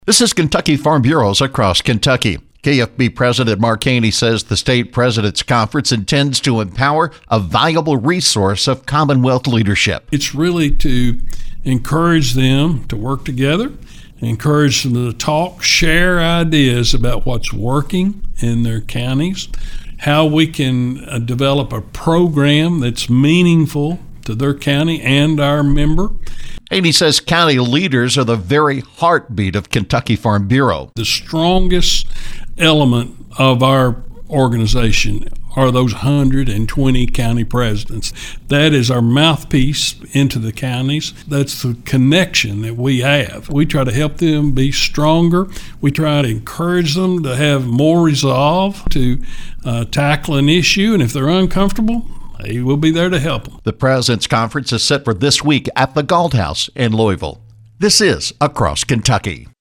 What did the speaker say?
This is Kentucky Farm Bureaus across Kentucky. KFB President Mark Haney says the state president's conference intends to empower a valuable resource of Commonwealth leadership. It's really to encourage them to work together, encourage them to talk, share ideas about what's working in their counties, how we can develop a program that's meaningful to their county and our member. Haney says county leaders are the very heartbeat of Kentucky Farm Bureau. The strongest element of our organization are those 120 county presidents. That is our mouthpiece into the counties. That's the connection that we have. We try to help them be stronger. We try to encourage them to have more resolve to tackle an issue, and if they're uncomfortable, he will be there to help them. The President's Conference is set for this week at the Galt House in Louisville. This is Across Kentucky.